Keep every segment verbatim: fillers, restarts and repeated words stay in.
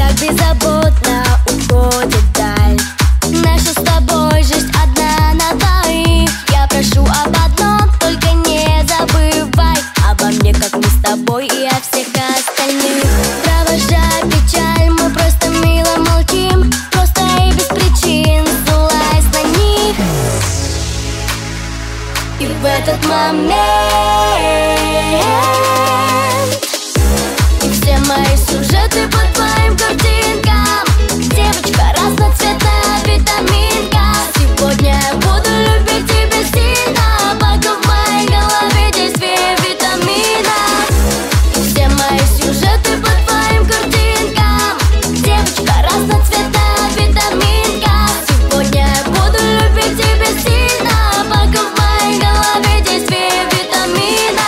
так беззаботно уходит вдаль. Наша с тобой жизнь одна на двоих. Я прошу об одном, только не забывай обо мне, как мы с тобой и о всех остальных. Провожая печаль, мы просто мило молчим, просто и без причин, ссылаясь на них. И в этот момент и все мои сюжеты по твоим картинкам. Девочка разноцветная витаминка. Сегодня я буду любить тебя сильно, пока в моей голове действие витамина. И все мои сюжеты по твоим картинкам. Девочка разноцветная витаминка. Сегодня я буду любить тебя сильно, пока в моей голове действие витамина.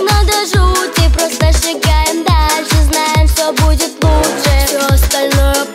Будет лучше, все остальное